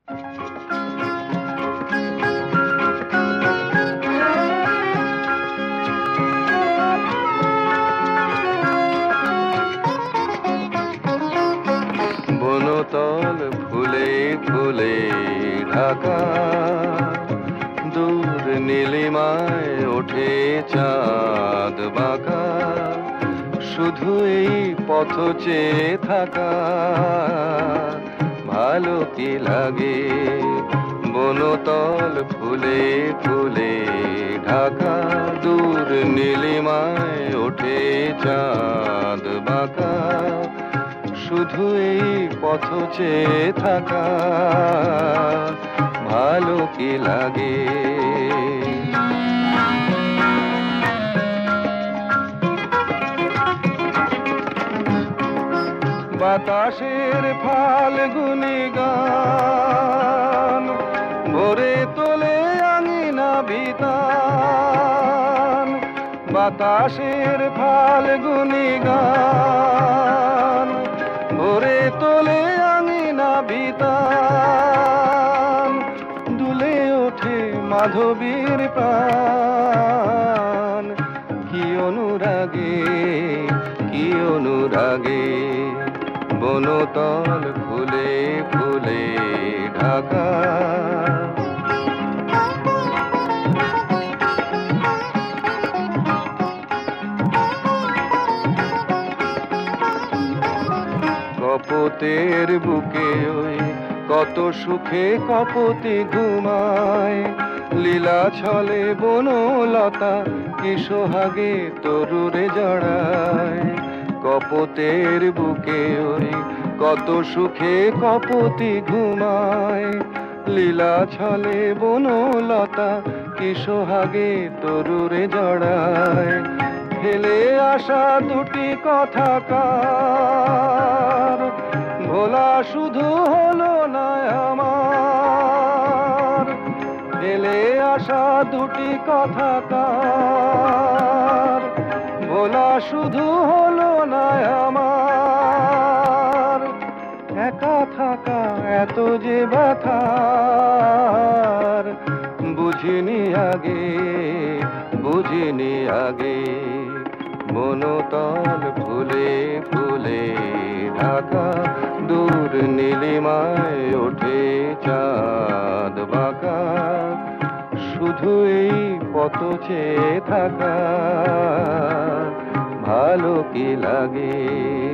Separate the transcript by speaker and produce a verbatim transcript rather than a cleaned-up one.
Speaker 1: বনতল ফুলে ফুলে ঢাকা, দূর নীলিমায় ওঠে চাঁদ বাঁকা, শুধু এই পথ চেয়ে থাকা ভালো কি লাগে। বনতল ফুলে ফুলে ঢাকা, দূর নীলিমায় ওঠে চাঁদ বাঁকা, শুধু এই পথ চেয়ে থাকা ভালো কি লাগে। বাতাসের ফাল্গুনি গান ভরে তোলে আঙিনা বিতান, বাতাসের ফাল্গুনি গান ভরে তোলে আঙিনা বিতান, দুলে ওঠে মাধবীর প্রাণ, কি অনুরাগে কি অনুরাগে। বনতল ফুলে ফুলে ঢাকা, কপোতের বুকে ওই কত সুখে কপোতি ঘুমায়, লীলা ছলে বনলতা কি সোহাগে তরুরে জড়ায়। কপোতের বুকে ওই কত সুখে কপোতি ঘুমায়, লীলা ছলে বনলতা কি সোহাগে তরুরে জড়ায়। ফেলে আসা দুটি কথা কার ভোলা শুধু হলো না আমার, ফেলে আসা দুটি কথা কার ভোলা শুধু হলো না আমার। একা থাকা এত যে ব্যথার বুঝিনি আগে বুঝিনি আগে। বনতল ফুলে ফুলে ঢাকা, দূর নীলিমায় ওঠে চাঁদ বাঁকা, শুধু এই পথ চেয়ে থাকা ভালো কি লাগে।